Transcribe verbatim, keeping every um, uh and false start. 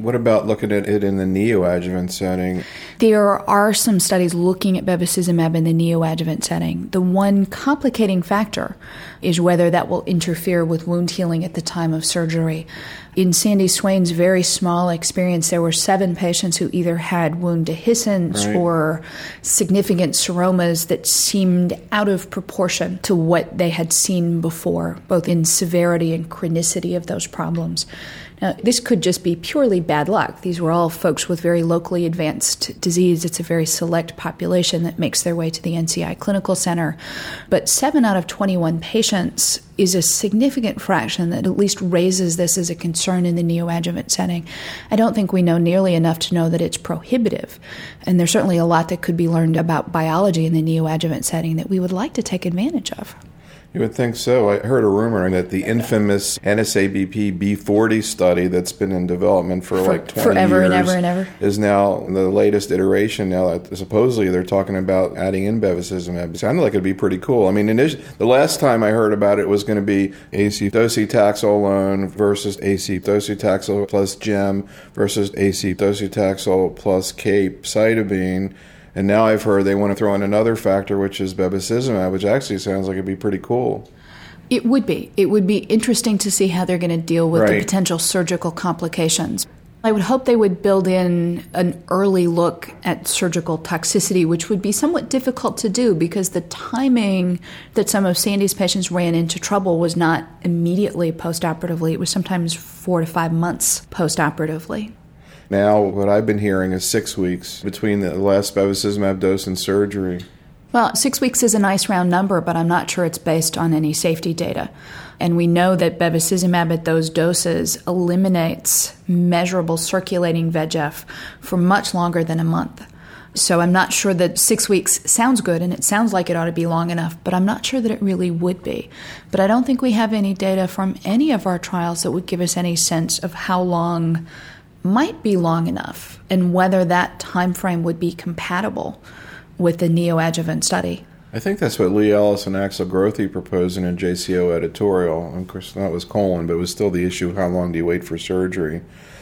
What about looking at it in the neoadjuvant setting? There are some studies looking at bevacizumab in the neoadjuvant setting. The one complicating factor is whether that will interfere with wound healing at the time of surgery. In Sandy Swain's very small experience, there were seven patients who either had wound dehiscence right. or significant seromas that seemed out of proportion to what they had seen before, both in severity and chronicity of those problems. Now, this could just be purely bad luck. These were all folks with very locally advanced disease. It's a very select population that makes their way to the N C I Clinical Center. But seven out of twenty-one patients is a significant fraction that at least raises this as a concern in the neoadjuvant setting. I don't think we know nearly enough to know that it's prohibitive. And there's certainly a lot that could be learned about biology in the neoadjuvant setting that we would like to take advantage of. You would think so. I heard a rumor that the infamous N S A B P B forty study that's been in development for, for like twenty forever years and ever and ever is now the latest iteration. Now that supposedly they're talking about adding in bevacizumab. It sounded like it'd be pretty cool. I mean, initially, the last time I heard about it was going to be A C docetaxel alone versus A C docetaxel plus gem versus A C docetaxel plus capecitabine. And now I've heard they want to throw in another factor, which is bevacizumab, which actually sounds like it'd be pretty cool. It would be. It would be interesting to see how they're going to deal with right. the potential surgical complications. I would hope they would build in an early look at surgical toxicity, which would be somewhat difficult to do because the timing that some of Sandy's patients ran into trouble was not immediately postoperatively. It was sometimes four to five months postoperatively. Now, what I've been hearing is six weeks between the last bevacizumab dose and surgery. Well, six weeks is a nice round number, but I'm not sure it's based on any safety data. And we know that bevacizumab at those doses eliminates measurable circulating V E G F for much longer than a month. So I'm not sure that six weeks sounds good, and it sounds like it ought to be long enough, but I'm not sure that it really would be. But I don't think we have any data from any of our trials that would give us any sense of how long might be long enough and whether that time frame would be compatible with the neoadjuvant study. I think that's what Lee Ellis and Axel Grothe proposed in a J C O editorial. Of course, that was colon, but it was still the issue, how long do you wait for surgery?